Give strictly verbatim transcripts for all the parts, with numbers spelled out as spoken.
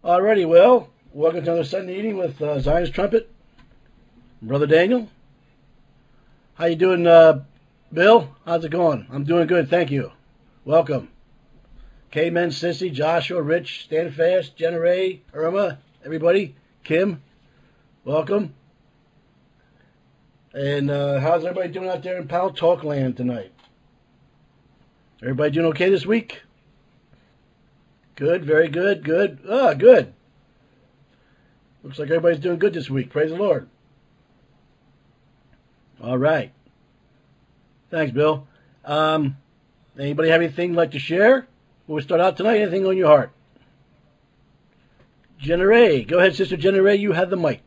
Alrighty, well, welcome to another Sunday evening with uh, Zion's Trumpet. Brother Daniel. How you doing, uh, Bill? How's it going? I'm doing good, thank you. Welcome. K-Men, Sissy, Joshua, Rich, Stand Fast, Jenna Ray, Irma, everybody. Kim, welcome. And uh, how's everybody doing out there in Pal Talk Land tonight? Everybody doing okay this week? Good, very good, good. Ah, good. Looks like everybody's doing good this week. Praise the Lord. All right. Thanks, Bill. Um, anybody have anything you'd like to share? We'll start out tonight. Anything on your heart? Jenna Ray. Go ahead, Sister Jenna Ray. You have the mic.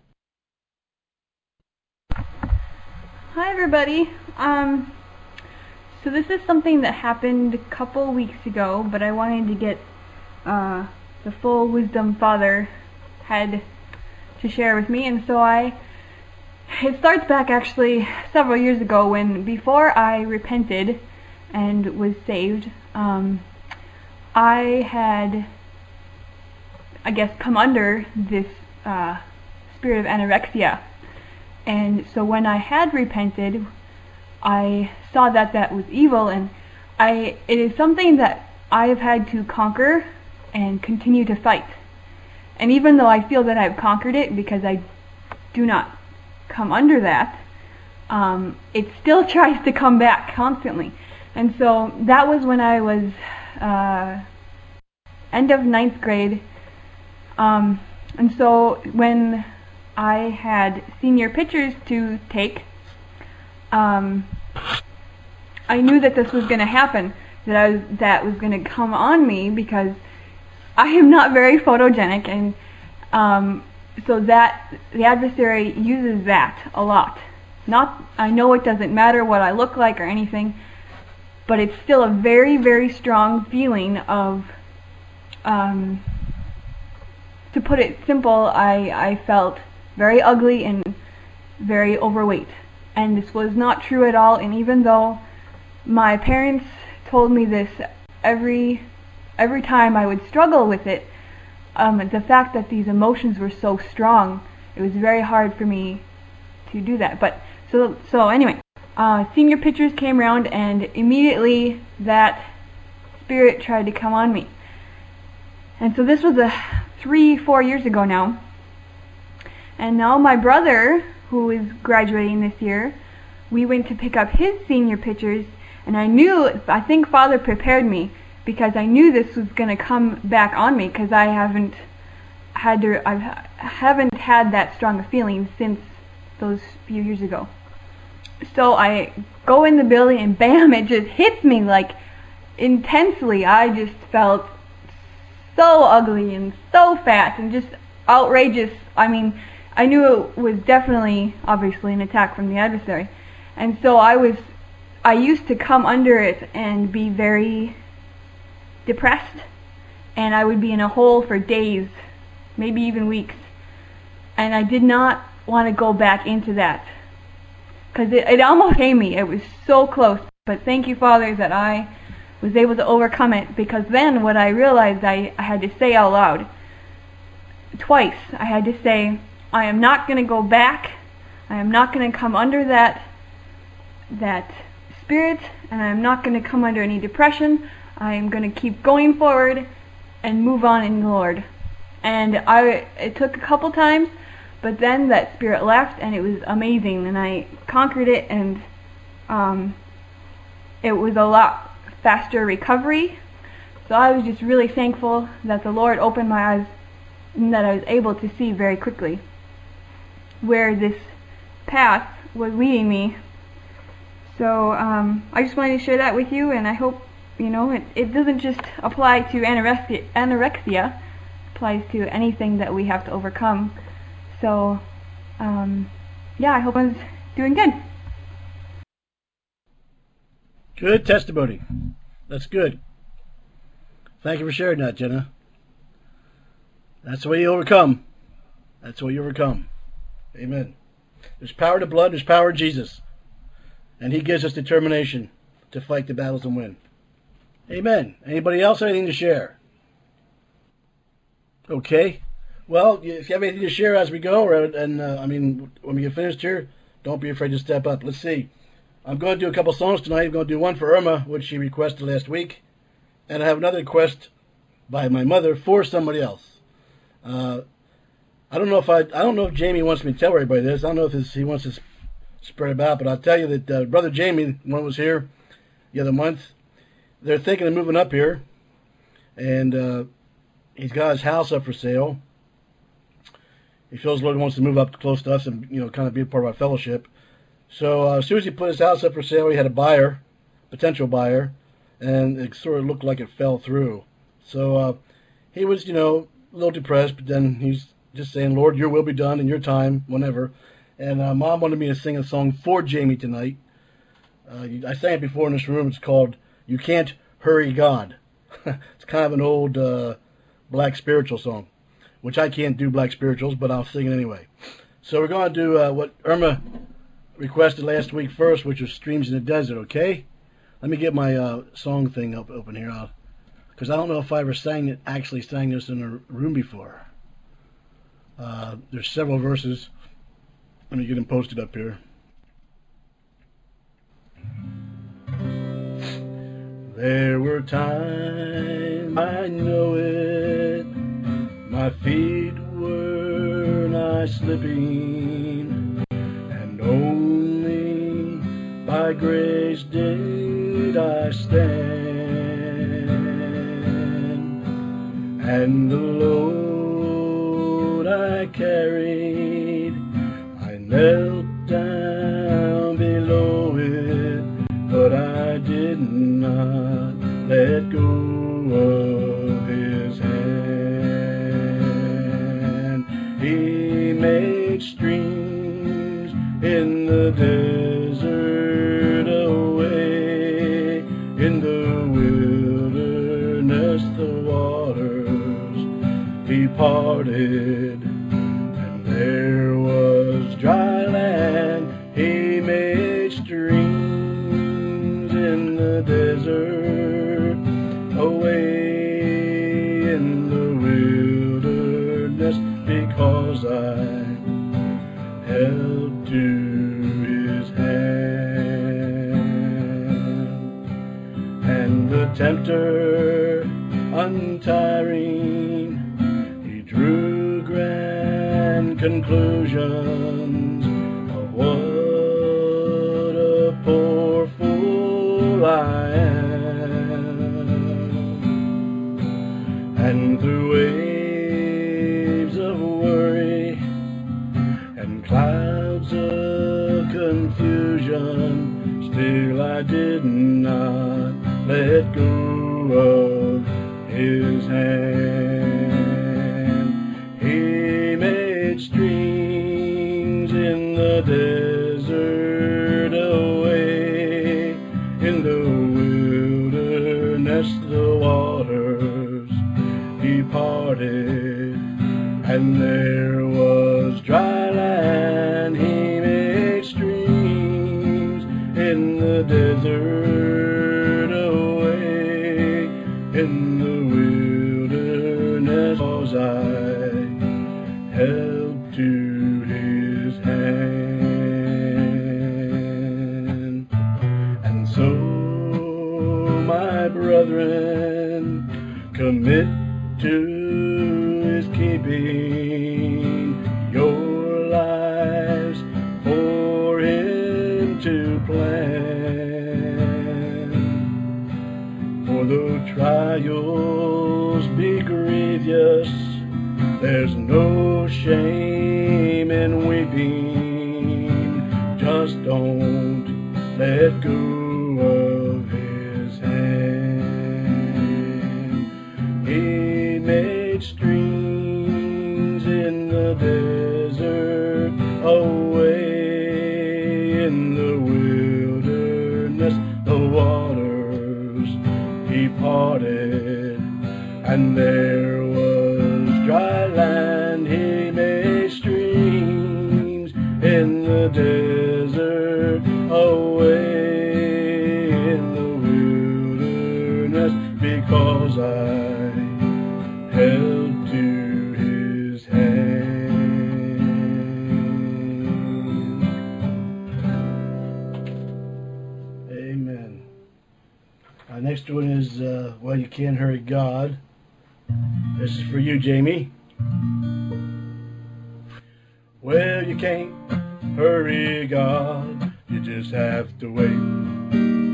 Hi, everybody. Um, so this is something that happened a couple weeks ago, but I wanted to get uh, the full wisdom Father had to share with me, and so I. It starts back actually several years ago when, before I repented and was saved, um, I had, I guess, come under this uh, spirit of anorexia. And so when I had repented, I saw that that was evil, and I it is something that I have had to conquer and continue to fight. And even though I feel that I've conquered it because I do not come under that, um, it still tries to come back constantly. And so that was when I was uh, end of ninth grade. Um, and so when I had senior pictures to take, um, I knew that this was going to happen, that I was, that was going to come on me because I am not very photogenic, and um, so that the adversary uses that a lot. Not, I know it doesn't matter what I look like or anything, but it's still a very, very strong feeling of, um, to put it simple, I, I felt very ugly and very overweight. And this was not true at all, and even though my parents told me this every every time I would struggle with it, um, the fact that these emotions were so strong, it was very hard for me to do that. But so so anyway, uh, senior pictures came around, and immediately that spirit tried to come on me. And so this was a three, four years ago now. And now my brother, who is graduating this year, we went to pick up his senior pictures, and I knew, I think Father prepared me, because I knew this was going to come back on me, because I haven't had to, I haven't had that strong a feeling since those few years ago. So I go in the building, and bam, it just hits me like intensely. I just felt so ugly and so fat and just outrageous. I mean, I knew it was definitely, obviously, an attack from the adversary. And so I was, I used to come under it and be very depressed, and I would be in a hole for days, maybe even weeks. And I did not want to go back into that, because it, it almost came me. It was so close. But thank you, Father, that I was able to overcome it, because then what I realized I, I had to say out loud, twice, I had to say, I am not going to go back, I am not going to come under that that spirit, and I am not going to come under any depression. I am going to keep going forward and move on in the Lord. And I it took a couple times, but then that spirit left, and it was amazing, and I conquered it, and um, it was a lot faster recovery. So I was just really thankful that the Lord opened my eyes and that I was able to see very quickly where this path was leading me. So um, I just wanted to share that with you, and I hope, you know, it, it doesn't just apply to anorexia, anorexia, it applies to anything that we have to overcome. So um, yeah, I hope I was doing good. Good testimony. That's good. Thank you for sharing that, Jenna. That's the way you overcome. That's the way you overcome. Amen. There's power in the blood, there's power in Jesus. And he gives us determination to fight the battles and win. Amen. Anybody else have anything to share? Okay. Well, if you have anything to share as we go, or, and uh, I mean, when we get finished here, don't be afraid to step up. Let's see. I'm going to do a couple songs tonight. I'm going to do one for Irma, which she requested last week, and I have another request by my mother for somebody else. Uh, I don't know if I, I don't know if Jamie wants me to tell everybody this. I don't know if this, he wants to spread about, but I'll tell you that uh, brother Jamie, when was here the other month, they're thinking of moving up here, and uh, he's got his house up for sale. He feels the Lord wants to move up close to us and, you know, kind of be a part of our fellowship. So uh, as soon as he put his house up for sale, he had a buyer, potential buyer, and it sort of looked like it fell through. So uh, he was, you know, a little depressed, but then he's just saying, Lord, your will be done in your time, whenever. And uh, Mom wanted me to sing a song for Jamie tonight. Uh, I sang it before in this room. It's called You Can't Hurry God. It's kind of an old uh, black spiritual song, which I can't do black spirituals, but I'll sing it anyway. So we're going to do uh, what Irma requested last week first, which was Streams in the Desert, okay? Let me get my uh, song thing up open here, because I don't know if I ever sang it, actually sang this in a room before. Uh, there's several verses. Let me get them posted up here. There were times, I know it, my feet were nigh slipping, and only by grace did I stand, and the load I carried, I knelt down below it, but I did not let go of his hand. He made streams in the desert, away in the wilderness the waters he parted, and there was dry land. He made streams in the desert, away in the wilderness, because I held to his hand. And the tempter untiring, he drew grand conclusions of what a poor fool I am, and through waves of worry and clouds of confusion, still I did not let go of his hand. He made streams in the desert, away in the wilderness the waters he parted, and there was dry land. He made streams in the desert, away in the wilderness, cause I held to his hand. And so, my brethren, commit to his keeping your lives for him to plan. For though trials be grievous, there's no shame in weeping. Just don't let go of his hand. He made streams in the desert, away in the wilderness the waters he parted, and there was dry land. He made streams in the desert, away in the wilderness, because I held to well, you can't hurry God. This is for you, Jamie. Well, you can't hurry God. You just have to wait.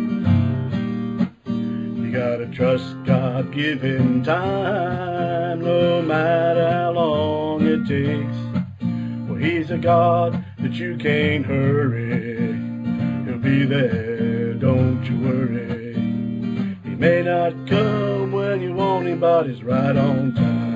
You gotta trust God, give Him time, no matter how long it takes. Well, He's a God that you can't hurry. He'll be there, don't you worry. He may not come when you want Him, but He's right on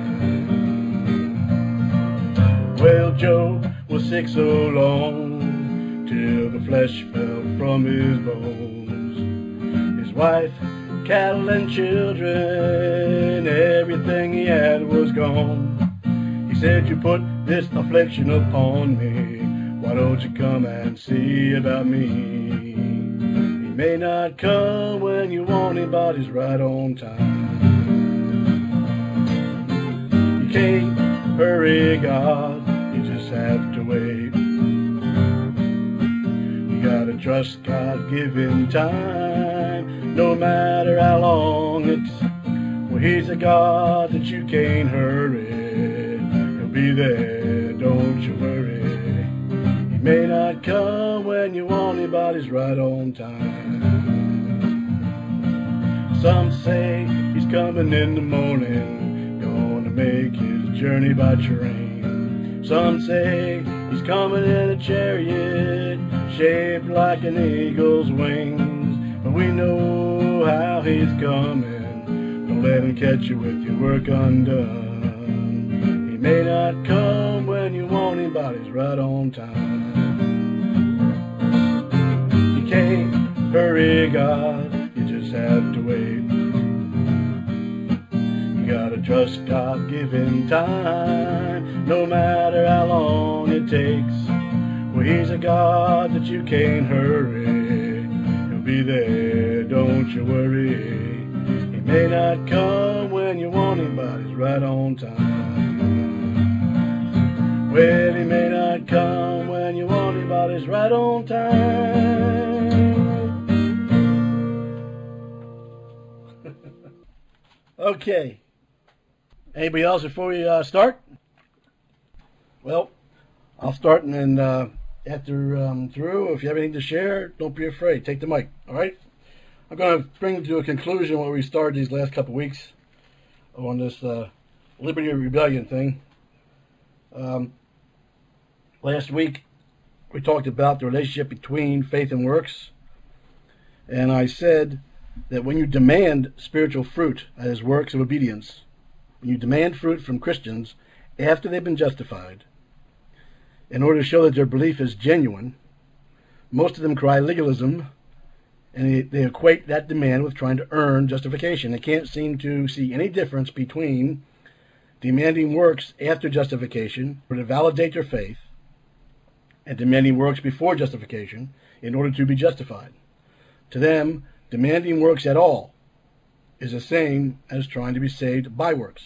time. Well, Job was sick so long, till the flesh fell from his bones. His wife, cattle and children, everything he had was gone. He said, you put this affliction upon me, why don't you come and see about me? He may not come when you want Him, but He's right on time. You can't hurry God, you just have to wait. You gotta trust God, give Him time, no matter how long it's. Well, He's a God that you can't hurry. He'll be there, don't you worry. He may not come when you want Him, but He's right on time. Some say He's coming in the morning, gonna make His journey by train. Some say He's coming in a chariot, shaped like an eagle's wings. But we know how He's coming, don't let Him catch you with your work undone. He may not come when you want Him, but He's right on time. You can't hurry God, you just have to wait. You gotta trust God, give Him time, no matter how long it takes. Well, He's a God that you can't hurry. He'll be there, don't you worry. He may not come when you want Him, but He's right on time. Well, He may not come when you want Him, but He's right on time. Okay. Anybody else before we uh, start? Well, I'll start, and then uh, after I'm um, through, if you have anything to share, don't be afraid. Take the mic, all right? I'm going to bring to a conclusion what we started these last couple of weeks on this uh, Liberty Rebellion thing. Um, last week, we talked about the relationship between faith and works, and I said that when you demand spiritual fruit as works of obedience, when you demand fruit from Christians after they've been justified, in order to show that their belief is genuine, most of them cry legalism, and they, they equate that demand with trying to earn justification. They can't seem to see any difference between demanding works after justification to validate their faith and demanding works before justification in order to be justified. To them, demanding works at all is the same as trying to be saved by works.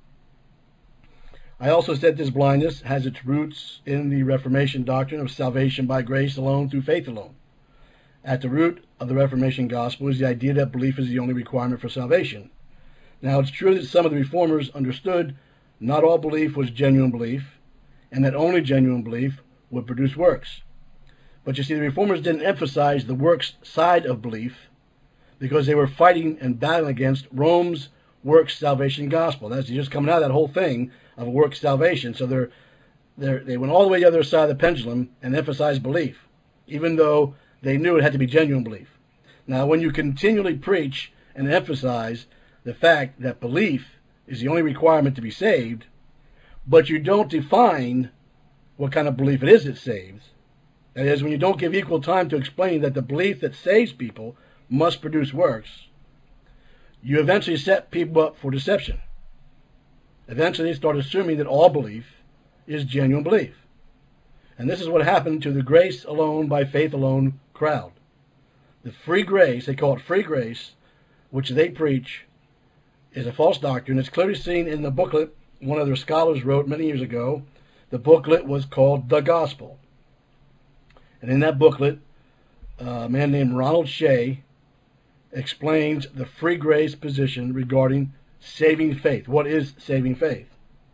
I also said this blindness has its roots in the Reformation doctrine of salvation by grace alone through faith alone. At the root of the Reformation gospel is the idea that belief is the only requirement for salvation. Now, it's true that some of the reformers understood not all belief was genuine belief, and that only genuine belief would produce works. But you see, the reformers didn't emphasize the works side of belief because they were fighting and battling against Rome's works salvation gospel. That's just coming out of that whole thing of works salvation. So they're, they're, they went all the way to the other side of the pendulum and emphasized belief, even though they knew it had to be genuine belief. Now, when you continually preach and emphasize the fact that belief is the only requirement to be saved, but you don't define what kind of belief it is that saves, that is, when you don't give equal time to explain that the belief that saves people must produce works, you eventually set people up for deception. Eventually, they start assuming that all belief is genuine belief. And this is what happened to the grace alone by faith alone crowd. The free grace, they call it free grace, which they preach, is a false doctrine. It's clearly seen in the booklet one of their scholars wrote many years ago. The booklet was called The Gospel. And in that booklet, a man named Ronald Shea explains the free grace position regarding saving faith. What is saving faith?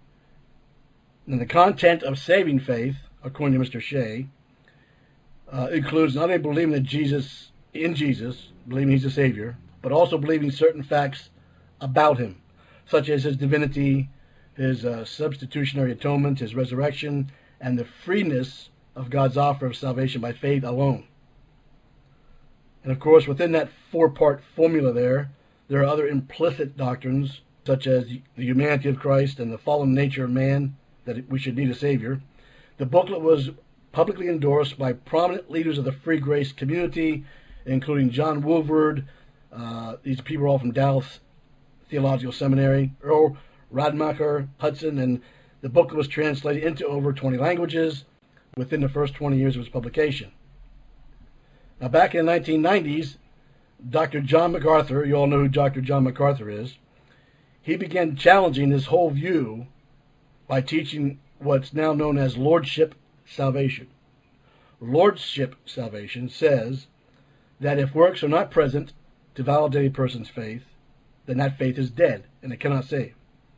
And the content of saving faith, according to Mister Shea, uh, includes not only believing that Jesus, in Jesus, believing he's the Savior, but also believing certain facts about him, such as his divinity, his uh, substitutionary atonement, his resurrection, and the freeness of God's offer of salvation by faith alone. And of course, within that four-part formula there, there are other implicit doctrines, such as the humanity of Christ and the fallen nature of man, that we should need a Savior. The booklet was publicly endorsed by prominent leaders of the Free Grace community, including John Woolvard. Uh, these people are all from Dallas Theological Seminary, Earl Radmacher Hudson, and the booklet was translated into over twenty languages within the first twenty years of its publication. Now, back in the nineteen nineties, Doctor John MacArthur, you all know who Doctor John MacArthur is, he began challenging this whole view by teaching what's now known as Lordship salvation. Lordship salvation says that if works are not present to validate a person's faith, then that faith is dead and it cannot save.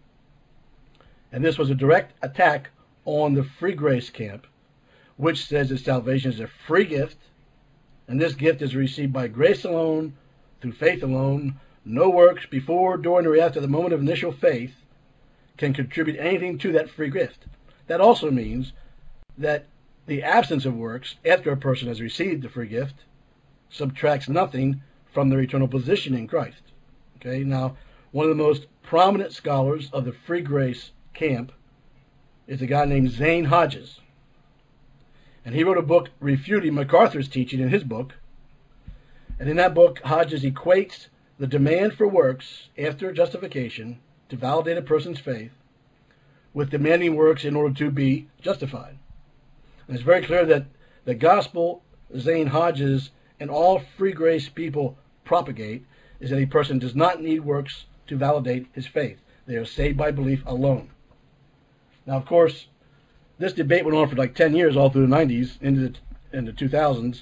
And this was a direct attack on the free grace camp, which says that salvation is a free gift, and this gift is received by grace alone, through faith alone. No works before, during, or after the moment of initial faith can contribute anything to that free gift. That also means that the absence of works after a person has received the free gift subtracts nothing from their eternal position in Christ. Okay, now, one of the most prominent scholars of the free grace camp is a guy named Zane Hodges. And he wrote a book refuting MacArthur's teaching in his book. And in that book, Hodges equates the demand for works after justification to validate a person's faith with demanding works in order to be justified. And it's very clear that the gospel Zane Hodges and all free grace people propagate is that a person does not need works to validate his faith. They are saved by belief alone. Now, of course, this debate went on for like ten years, all through the nineties, into the, into the two thousands.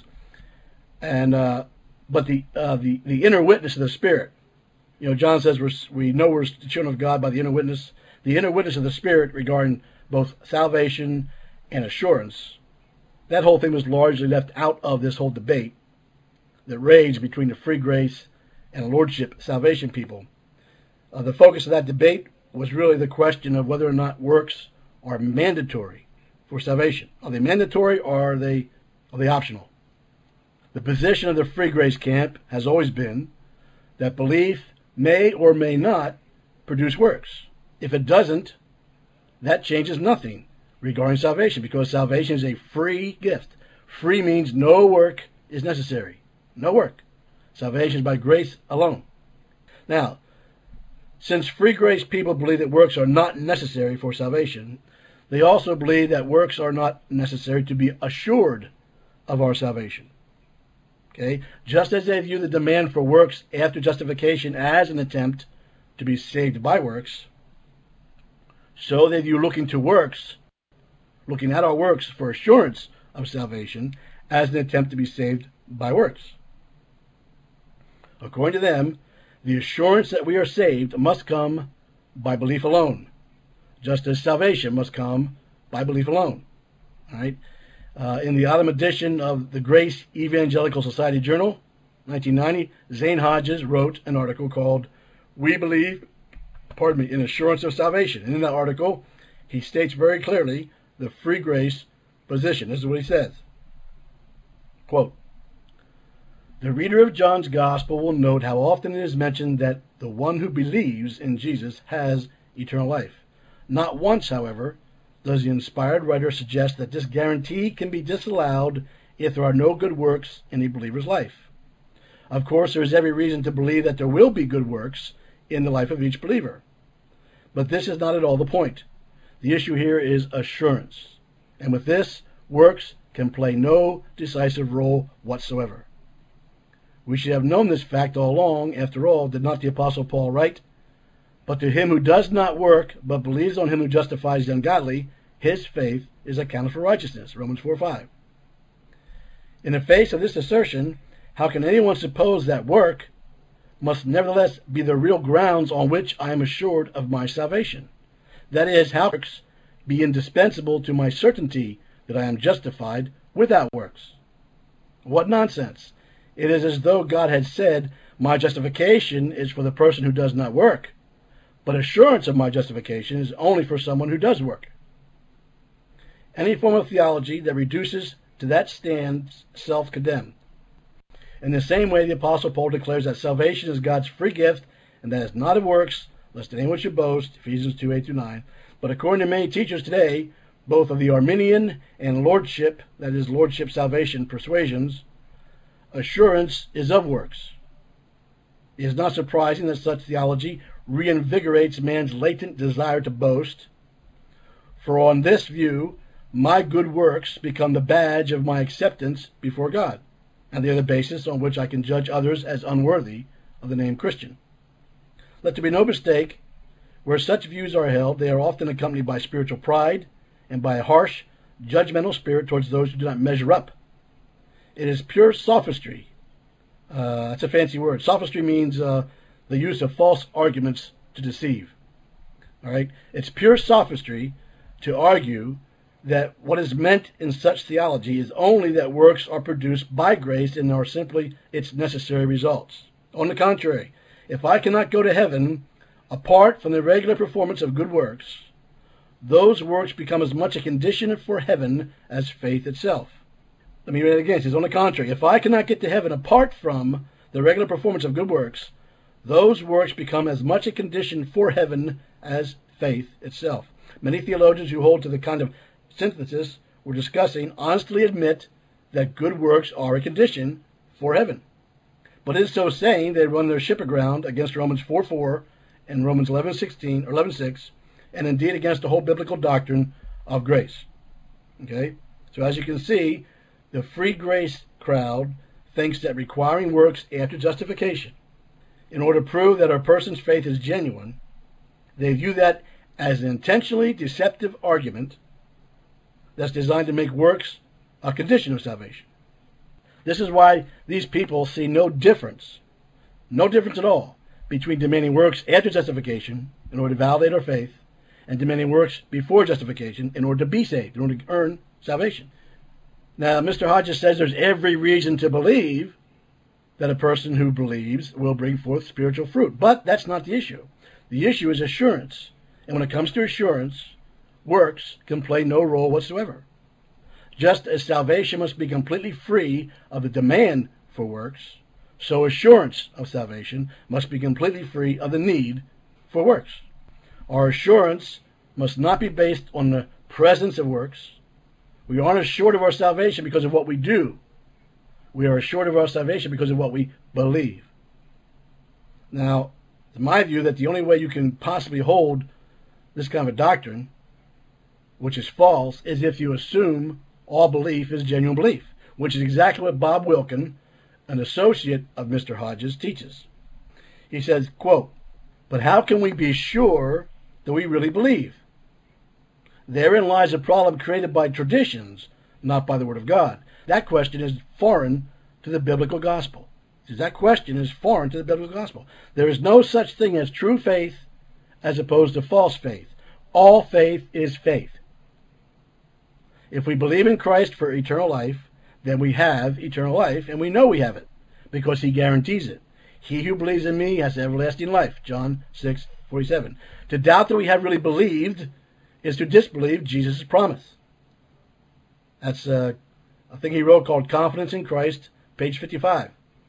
And uh, but the uh, the the inner witness of the Spirit, you know, John says we're, we know we're the children of God by the inner witness. The inner witness of the Spirit regarding both salvation and assurance. That whole thing was largely left out of this whole debate that raged between the free grace and lordship salvation people. Uh, the focus of that debate was really the question of whether or not works are mandatory for salvation. Are they mandatory or are they, are they optional? The position of the free grace camp has always been that belief may or may not produce works. If it doesn't, that changes nothing regarding salvation, because salvation is a free gift. Free means no work is necessary. No work. Salvation is by grace alone. Now, since free grace people believe that works are not necessary for salvation, they also believe that works are not necessary to be assured of our salvation. Okay? Just as they view the demand for works after justification as an attempt to be saved by works, so they view looking to works, looking at our works for assurance of salvation, as an attempt to be saved by works. According to them, the assurance that we are saved must come by belief alone, just as salvation must come by belief alone. All right? Uh, in the autumn edition of the Grace Evangelical Society Journal, nineteen ninety, Zane Hodges wrote an article called "We Believe, pardon me, in Assurance of Salvation." And in that article, he states very clearly the free grace position. This is what he says. Quote, "The reader of John's Gospel will note how often it is mentioned that the one who believes in Jesus has eternal life. Not once, however, does the inspired writer suggest that this guarantee can be disallowed if there are no good works in a believer's life. Of course, there is every reason to believe that there will be good works in the life of each believer. But this is not at all the point. The issue here is assurance. And with this, works can play no decisive role whatsoever. We should have known this fact all along. After all, did not the Apostle Paul write, 'But to him who does not work, but believes on him who justifies the ungodly, his faith is accounted for righteousness,' Romans four five. In the face of this assertion, how can anyone suppose that work must nevertheless be the real grounds on which I am assured of my salvation. That is, how works be indispensable to my certainty that I am justified without works. What nonsense! It is as though God had said, my justification is for the person who does not work, but assurance of my justification is only for someone who does work. Any form of theology that reduces to that stands self-condemned. In the same way, the Apostle Paul declares that salvation is God's free gift, and that it's not of works, lest anyone should boast, Ephesians two, eight through nine. But according to many teachers today, both of the Arminian and Lordship, that is, Lordship salvation persuasions, assurance is of works. It is not surprising that such theology reinvigorates man's latent desire to boast, for on this view, my good works become the badge of my acceptance before God, and they are the basis on which I can judge others as unworthy of the name Christian. Let there be no mistake, where such views are held, they are often accompanied by spiritual pride and by a harsh, judgmental spirit towards those who do not measure up. It is pure sophistry. Uh, that's a fancy word. Sophistry means uh, the use of false arguments to deceive. All right? It's pure sophistry to argue that what is meant in such theology is only that works are produced by grace and are simply its necessary results. On the contrary, if I cannot go to heaven apart from the regular performance of good works, those works become as much a condition for heaven as faith itself. Let me read it again. It says, on the contrary, if I cannot get to heaven apart from the regular performance of good works, those works become as much a condition for heaven as faith itself. Many theologians who hold to the kind of synthesis we're discussing honestly admit that good works are a condition for heaven. But in so saying, they run their ship aground against Romans four four and Romans eleven sixteen or eleven six, and indeed against the whole biblical doctrine of grace. Okay? So as you can see, the free grace crowd thinks that requiring works after justification in order to prove that a person's faith is genuine, they view that as an intentionally deceptive argument that's designed to make works a condition of salvation. This is why these people see no difference, no difference at all, between demanding works after justification in order to validate our faith and demanding works before justification in order to be saved, in order to earn salvation. Now, Mister Hodges says there's every reason to believe that a person who believes will bring forth spiritual fruit, but that's not the issue. The issue is assurance, and when it comes to assurance, works can play no role whatsoever. Just as salvation must be completely free of the demand for works, so assurance of salvation must be completely free of the need for works. Our assurance must not be based on the presence of works. We aren't assured of our salvation because of what we do. We are assured of our salvation because of what we believe. Now, it's my view that the only way you can possibly hold this kind of a doctrine, which is false, is if you assume all belief is genuine belief, which is exactly what Bob Wilkin, an associate of Mister Hodges, teaches. He says, quote, but how can we be sure that we really believe? Therein lies a problem created by traditions, not by the Word of God. That question is foreign to the biblical gospel. That question is foreign to the biblical gospel. There is no such thing as true faith as opposed to false faith. All faith is faith. If we believe in Christ for eternal life, then we have eternal life, and we know we have it, because he guarantees it. He who believes in me has everlasting life, John six forty-seven. To doubt that we have really believed is to disbelieve Jesus' promise. That's uh, a thing he wrote called Confidence in Christ, page fifty-five.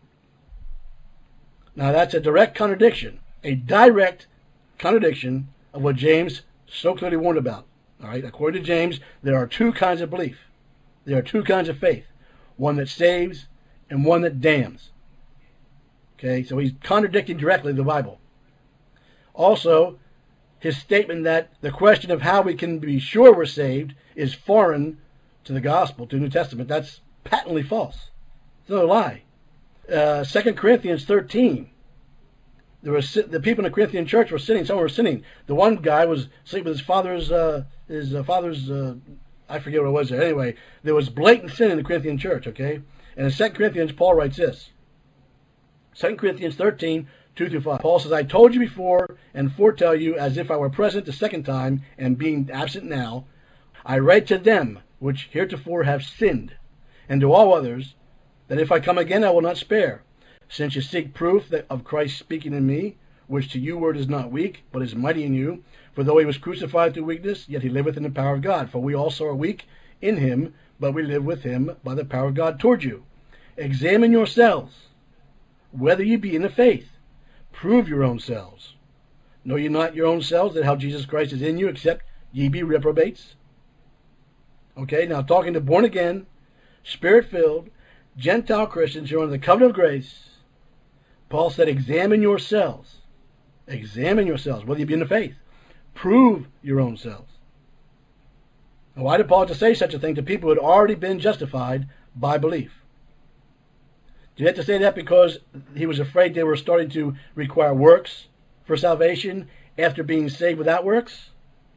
Now that's a direct contradiction, a direct contradiction of what James so clearly warned about. All right, according to James, there are two kinds of belief. There are two kinds of faith, one that saves and one that damns. Okay, so he's contradicting directly the Bible. Also, his statement that the question of how we can be sure we're saved is foreign to the gospel, to the New Testament, that's patently false. It's another lie. Uh, Second Corinthians thirteen. There was the people in the Corinthian church were sinning. Some were sinning. The one guy was sleeping with his father's, uh, his uh, father's, uh, I forget what it was there. Anyway, there was blatant sin in the Corinthian church. Okay, and in Second Corinthians, Paul writes this: Second Corinthians thirteen, two through five. Paul says, I told you before and foretell you as if I were present the second time and being absent now. I write to them which heretofore have sinned, and to all others, that if I come again I will not spare, since you seek proof that of Christ speaking in me, which to you word is not weak, but is mighty in you. For though he was crucified through weakness, yet he liveth in the power of God. For we also are weak in him, but we live with him by the power of God toward you. Examine yourselves, whether ye be in the faith. Prove your own selves. Know ye not your own selves that how Jesus Christ is in you, except ye be reprobates? Okay, now talking to born again, Spirit-filled, Gentile Christians who are under the covenant of grace, Paul said, examine yourselves. Examine yourselves, whether you be in the faith. Prove your own selves. Now, why did Paul have to say such a thing to people who had already been justified by belief? Did he have to say that because he was afraid they were starting to require works for salvation after being saved without works?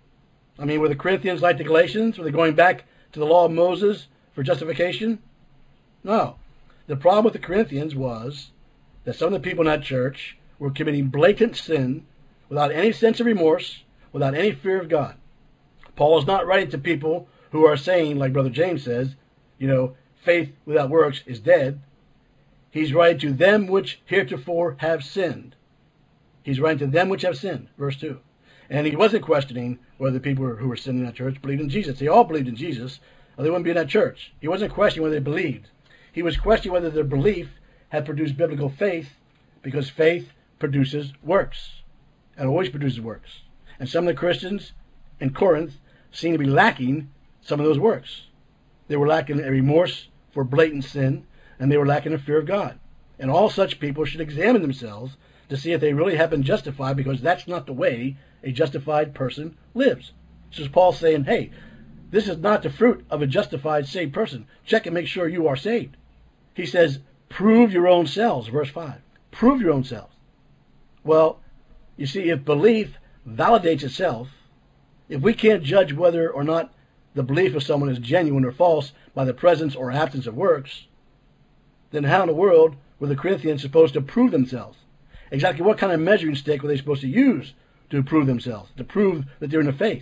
I mean, were the Corinthians like the Galatians? Were they going back to the law of Moses for justification? No. The problem with the Corinthians was that some of the people in that church were committing blatant sin without any sense of remorse, without any fear of God. Paul is not writing to people who are saying, like Brother James says, you know, faith without works is dead. He's writing to them which heretofore have sinned. He's writing to them which have sinned, verse two. And he wasn't questioning whether the people who were sinning in that church believed in Jesus. They all believed in Jesus, or they wouldn't be in that church. He wasn't questioning whether they believed. He was questioning whether their belief had produced biblical faith, because faith produces works. It always produces works. And some of the Christians in Corinth seem to be lacking some of those works. They were lacking a remorse for blatant sin, and they were lacking a fear of God. And all such people should examine themselves to see if they really have been justified, because that's not the way a justified person lives. This is Paul saying, hey, this is not the fruit of a justified, saved person. Check and make sure you are saved. He says, prove your own selves, verse five. Prove your own selves. Well, you see, if belief validates itself, if we can't judge whether or not the belief of someone is genuine or false by the presence or absence of works, then how in the world were the Corinthians supposed to prove themselves? Exactly what kind of measuring stick were they supposed to use to prove themselves, to prove that they're in the faith?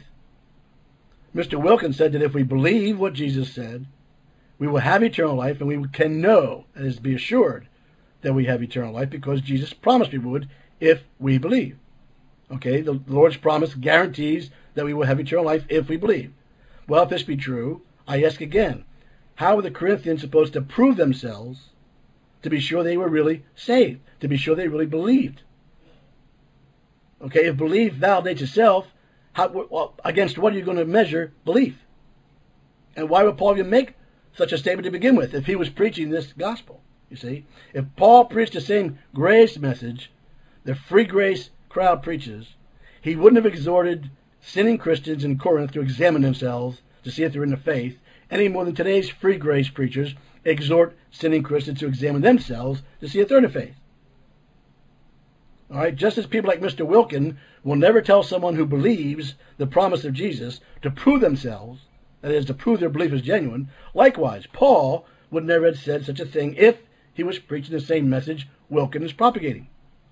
Mister Wilkins said that if we believe what Jesus said, we will have eternal life, and we can know, that is, be assured that we have eternal life, because Jesus promised we would if we believe. Okay, the Lord's promise guarantees that we will have eternal life if we believe. Well, if this be true, I ask again, how were the Corinthians supposed to prove themselves to be sure they were really saved, to be sure they really believed? Okay, if belief validates itself, how, well, against what are you going to measure belief? And why would Paul even make such a statement to begin with if he was preaching this gospel? You see, if Paul preached the same grace message the free grace crowd preaches, he wouldn't have exhorted sinning Christians in Corinth to examine themselves to see if they're in the faith any more than today's free grace preachers exhort sinning Christians to examine themselves to see if they're in the faith. All right, just as people like Mister Wilkin will never tell someone who believes the promise of Jesus to prove themselves, that is, to prove their belief is genuine, likewise, Paul would never have said such a thing if he was preaching the same message Wilkin is propagating.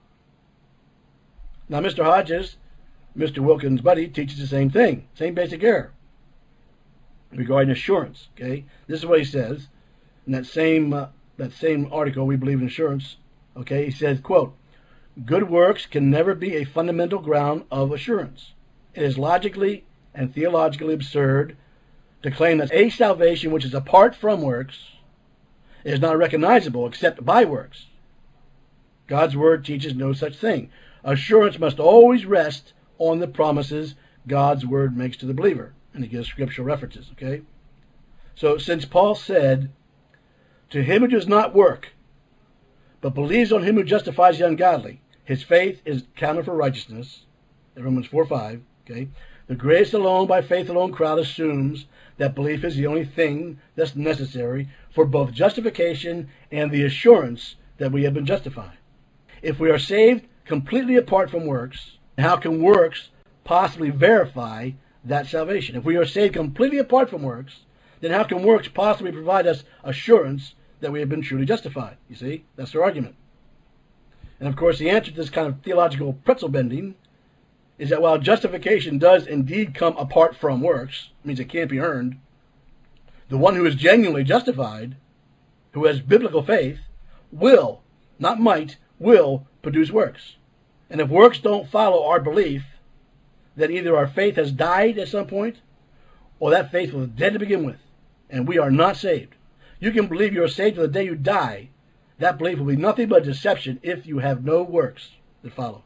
Now, Mister Hodges, Mister Wilkins' buddy, teaches the same thing, same basic error regarding assurance. Okay, this is what he says in that same uh, that same article, We Believe in Assurance. Okay, he says, quote, good works can never be a fundamental ground of assurance. It is logically and theologically absurd to claim that a salvation which is apart from works is not recognizable except by works. God's word teaches no such thing. Assurance must always rest on the promises God's word makes to the believer. And he gives scriptural references, okay? So since Paul said, to him who does not work, but believes on him who justifies the ungodly, his faith is counted for righteousness, in Romans four five, okay? The grace alone by faith alone crowd assumes that belief is the only thing that's necessary for both justification and the assurance that we have been justified. If we are saved completely apart from works, how can works possibly verify that salvation? If we are saved completely apart from works, then how can works possibly provide us assurance that we have been truly justified? You see, that's their argument. And of course, the answer to this kind of theological pretzel bending is that while justification does indeed come apart from works, means it can't be earned, the one who is genuinely justified, who has biblical faith, will, not might, will produce works. And if works don't follow our belief, then either our faith has died at some point, or that faith was dead to begin with, and we are not saved. You can believe you're saved to the day you die. That belief will be nothing but deception if you have no works that follow.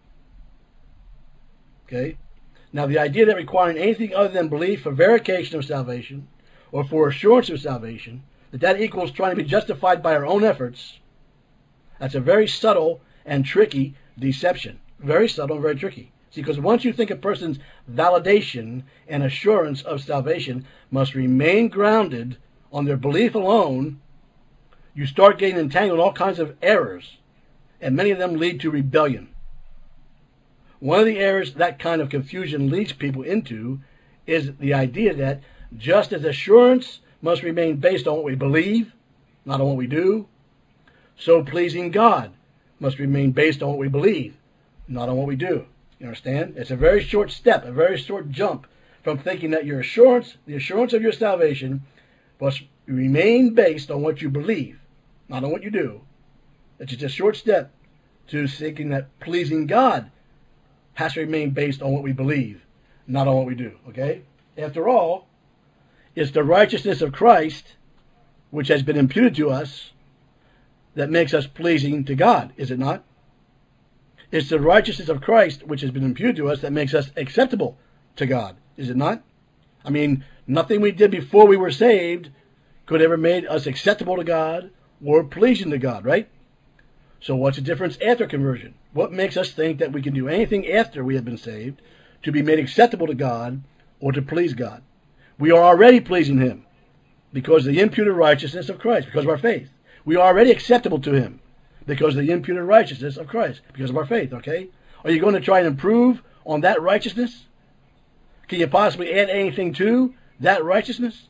Okay? Now, the idea that requiring anything other than belief for verification of salvation, or for assurance of salvation, that that equals trying to be justified by our own efforts, that's a very subtle and tricky deception. Very subtle and very tricky. See, because once you think a person's validation and assurance of salvation must remain grounded on their belief alone, you start getting entangled in all kinds of errors, and many of them lead to rebellion. One of the errors that kind of confusion leads people into is the idea that just as assurance must remain based on what we believe, not on what we do, so pleasing God must remain based on what we believe, not on what we do. You understand? It's a very short step, a very short jump from thinking that your assurance, the assurance of your salvation, must remain based on what you believe, not on what you do. It's just a short step to thinking that pleasing God has to remain based on what we believe, not on what we do. Okay? After all, it's the righteousness of Christ, which has been imputed to us, that makes us pleasing to God, is it not? It's the righteousness of Christ, which has been imputed to us, that makes us acceptable to God, is it not? I mean, nothing we did before we were saved could ever made us acceptable to God or pleasing to God, right? So what's the difference after conversion? What makes us think that we can do anything after we have been saved to be made acceptable to God or to please God? We are already pleasing Him because of the imputed righteousness of Christ, because of our faith. We are already acceptable to Him because of the imputed righteousness of Christ, because of our faith, okay? Are you going to try and improve on that righteousness? Can you possibly add anything to that righteousness?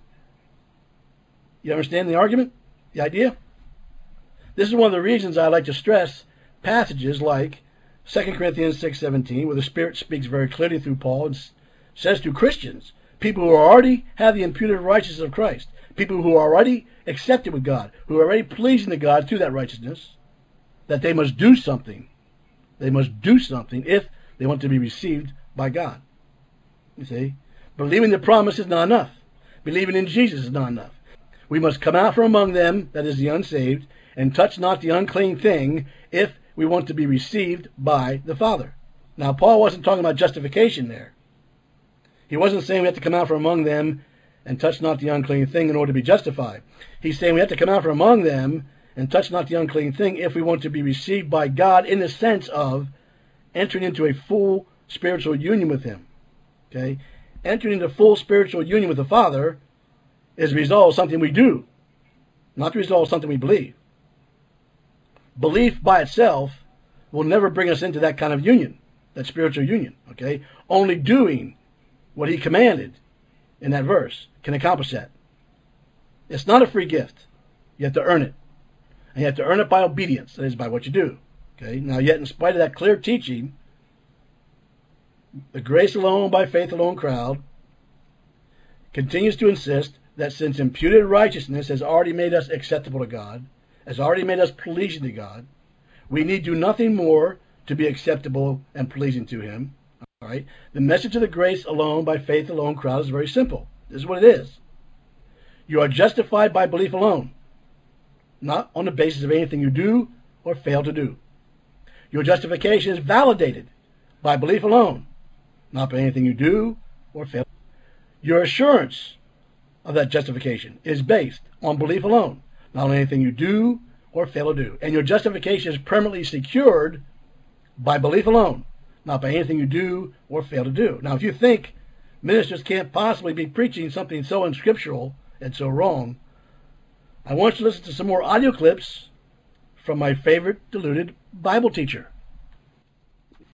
You understand the argument? The idea? This is one of the reasons I like to stress passages like Second Corinthians six seventeen, where the Spirit speaks very clearly through Paul and says to Christians, people who already have the imputed righteousness of Christ, people who are already accepted with God, who are already pleasing to God through that righteousness, that they must do something. They must do something if they want to be received by God. You see? Believing the promise is not enough. Believing in Jesus is not enough. We must come out from among them, that is the unsaved, and touch not the unclean thing if we want to be received by the Father. Now, Paul wasn't talking about justification there. He wasn't saying we have to come out from among them and touch not the unclean thing in order to be justified. He's saying we have to come out from among them and touch not the unclean thing if we want to be received by God in the sense of entering into a full spiritual union with Him. Okay? Entering into full spiritual union with the Father is the result of something we do, not the result of something we believe. Belief by itself will never bring us into that kind of union, that spiritual union. Okay? Only doing what He commanded in that verse can accomplish that. It's not a free gift. You have to earn it. And you have to earn it by obedience, that is, by what you do. Okay? Now, yet, in spite of that clear teaching, the grace alone by faith alone crowd continues to insist that since imputed righteousness has already made us acceptable to God, has already made us pleasing to God, we need do nothing more to be acceptable and pleasing to Him. All right? The message of the grace alone by faith alone crowd is very simple. This is what it is. You are justified by belief alone, not on the basis of anything you do or fail to do. Your justification is validated by belief alone, not by anything you do or fail. Your assurance of that justification is based on belief alone, not on anything you do or fail to do. And your justification is permanently secured by belief alone, not by anything you do or fail to do. Now, if you think ministers can't possibly be preaching something so unscriptural and so wrong, I want you to listen to some more audio clips from my favorite deluded Bible teacher.